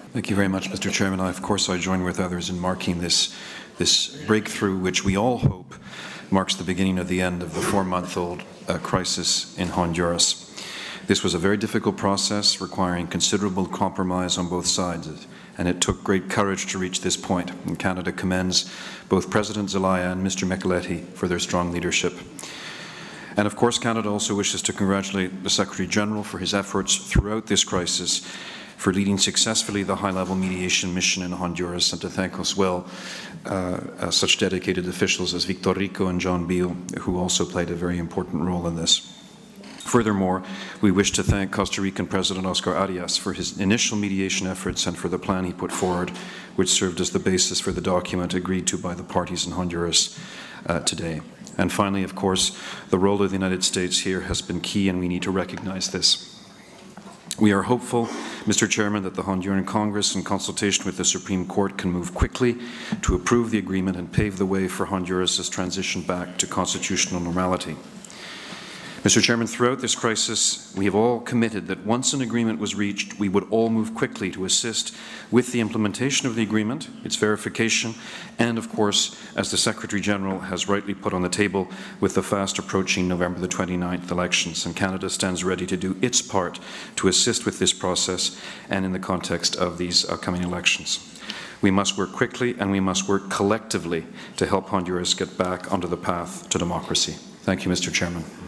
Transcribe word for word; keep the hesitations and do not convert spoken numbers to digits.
Thank you very much, Mister Chairman. I, of course, I join with others in marking this, this breakthrough, which we all hope marks the beginning of the end of the four-month-old uh, crisis in Honduras. This was a very difficult process requiring considerable compromise on both sides, and it took great courage to reach this point. And Canada commends both President Zelaya and Mister Micheletti for their strong leadership. And of course, Canada also wishes to congratulate the Secretary-General for his efforts throughout this crisis, for leading successfully the high-level mediation mission in Honduras, and to thank as well uh, uh, such dedicated officials as Victor Rico and John Beale, who also played a very important role in this. Furthermore, we wish to thank Costa Rican President Oscar Arias for his initial mediation efforts and for the plan he put forward, which served as the basis for the document agreed to by the parties in Honduras uh, today. And finally, of course, the role of the United States here has been key, and we need to recognize this. We are hopeful, Mister Chairman, that the Honduran Congress, in consultation with the Supreme Court, can move quickly to approve the agreement and pave the way for Honduras' transition back to constitutional normality. Mister Chairman, throughout this crisis, we have all committed that once an agreement was reached, we would all move quickly to assist with the implementation of the agreement, its verification, and of course, as the Secretary-General has rightly put on the table, with the fast approaching November the twenty-ninth elections. And Canada stands ready to do its part to assist with this process and in the context of these upcoming elections. We must work quickly and we must work collectively to help Honduras get back onto the path to democracy. Thank you, Mister Chairman.